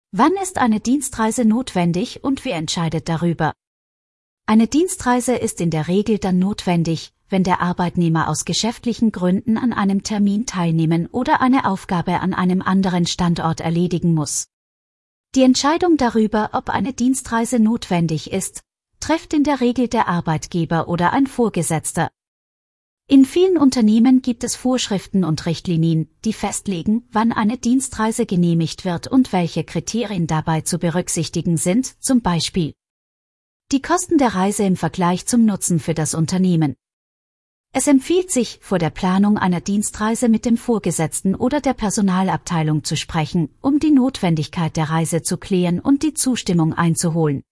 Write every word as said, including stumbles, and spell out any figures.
Wann ist eine Dienstreise notwendig und wer entscheidet darüber? Eine Dienstreise ist in der Regel dann notwendig, wenn der Arbeitnehmer aus geschäftlichen Gründen an einem Termin teilnehmen oder eine Aufgabe an einem anderen Standort erledigen muss. Die Entscheidung darüber, ob eine Dienstreise notwendig ist, trifft in der Regel der Arbeitgeber oder ein Vorgesetzter. In vielen Unternehmen gibt es Vorschriften und Richtlinien, die festlegen, wann eine Dienstreise genehmigt wird und welche Kriterien dabei zu berücksichtigen sind, zum Beispiel die Kosten der Reise im Vergleich zum Nutzen für das Unternehmen. Es empfiehlt sich, vor der Planung einer Dienstreise mit dem Vorgesetzten oder der Personalabteilung zu sprechen, um die Notwendigkeit der Reise zu klären und die Zustimmung einzuholen.